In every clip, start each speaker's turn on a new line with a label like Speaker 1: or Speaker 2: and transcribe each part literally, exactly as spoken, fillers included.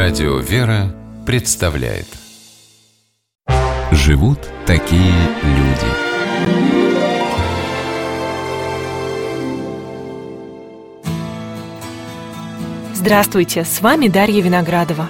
Speaker 1: Радио «Вера» представляет. Живут такие люди.
Speaker 2: Здравствуйте, с вами Дарья Виноградова.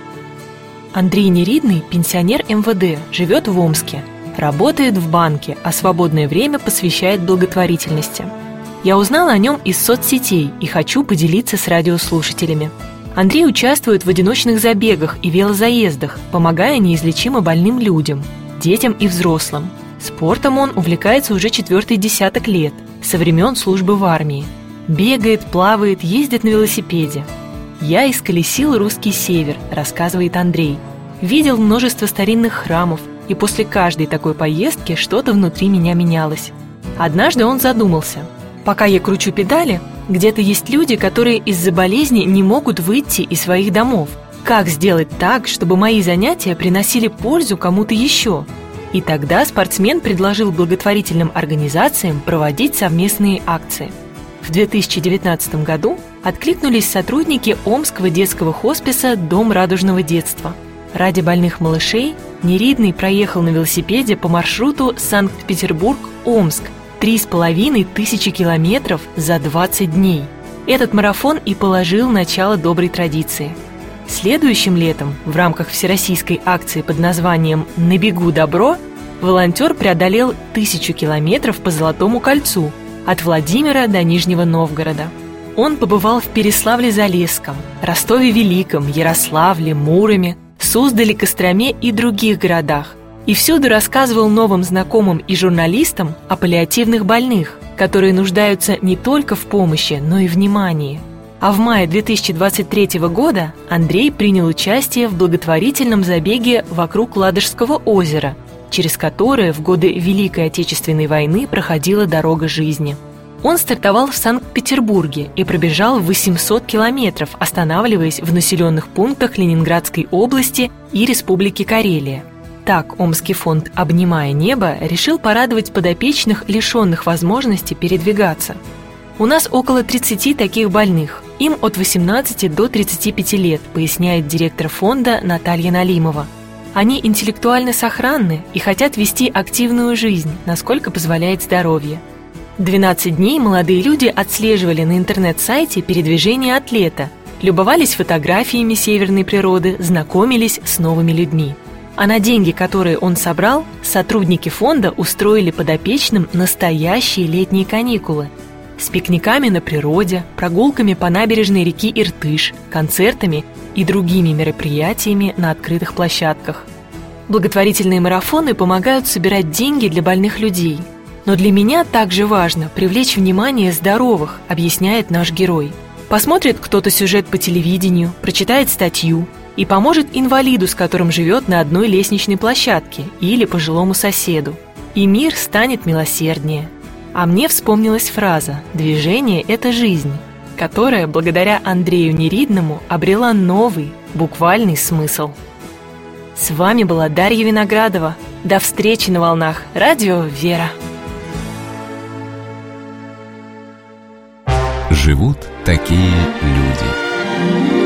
Speaker 2: Андрей Неридный, пенсионер эм вэ дэ, живет в Омске, работает в банке, а свободное время посвящает благотворительности. Я узнала о нем из соцсетей и хочу поделиться с радиослушателями. Андрей участвует в одиночных забегах и велозаездах, помогая неизлечимо больным людям, детям и взрослым. Спортом он увлекается уже четвертый десяток лет, со времен службы в армии. Бегает, плавает, ездит на велосипеде. «Я исколесил русский север», — рассказывает Андрей. «Видел множество старинных храмов, и после каждой такой поездки что-то внутри меня менялось. Однажды он задумался. Пока я кручу педали, где-то есть люди, которые из-за болезни не могут выйти из своих домов. Как сделать так, чтобы мои занятия приносили пользу кому-то еще?» И тогда спортсмен предложил благотворительным организациям проводить совместные акции. В две тысячи девятнадцатом году откликнулись сотрудники Омского детского хосписа «Дом радужного детства». Ради больных малышей Неридный проехал на велосипеде по маршруту Санкт-Петербург-Омск три с половиной тысячи километров за двадцать дней. Этот марафон и положил начало доброй традиции. Следующим летом в рамках всероссийской акции под названием «На бегу добро» волонтер преодолел тысячу километров по Золотому кольцу от Владимира до Нижнего Новгорода. Он побывал в Переславле-Залесском, Ростове-Великом, Ярославле, Муроме, Суздале, Костроме и других городах. И всюду рассказывал новым знакомым и журналистам о паллиативных больных, которые нуждаются не только в помощи, но и внимании. А в мае две тысячи двадцать третьего года Андрей принял участие в благотворительном забеге вокруг Ладожского озера, через которое в годы Великой Отечественной войны проходила дорога жизни. Он стартовал в Санкт-Петербурге и пробежал восемьсот километров, останавливаясь в населенных пунктах Ленинградской области и Республики Карелия. Так Омский фонд «Обнимая небо» решил порадовать подопечных, лишенных возможности передвигаться. «У нас около тридцати таких больных. Им от восемнадцати до тридцати пяти лет», поясняет директор фонда Наталья Налимова. «Они интеллектуально сохранны и хотят вести активную жизнь, насколько позволяет здоровье». двенадцать дней молодые люди отслеживали на интернет-сайте передвижение атлета, любовались фотографиями северной природы, знакомились с новыми людьми. А на деньги, которые он собрал, сотрудники фонда устроили подопечным настоящие летние каникулы с пикниками на природе, прогулками по набережной реки Иртыш, концертами и другими мероприятиями на открытых площадках. Благотворительные марафоны помогают собирать деньги для больных людей. Но для меня также важно привлечь внимание здоровых, объясняет наш герой. Посмотрит кто-то сюжет по телевидению, прочитает статью и поможет инвалиду, с которым живет на одной лестничной площадке, или пожилому соседу. И мир станет милосерднее. А мне вспомнилась фраза «Движение – это жизнь», которая, благодаря Андрею Неридному, обрела новый, буквальный смысл. С вами была Дарья Виноградова. До встречи на волнах Радио «Вера».
Speaker 1: Живут такие люди.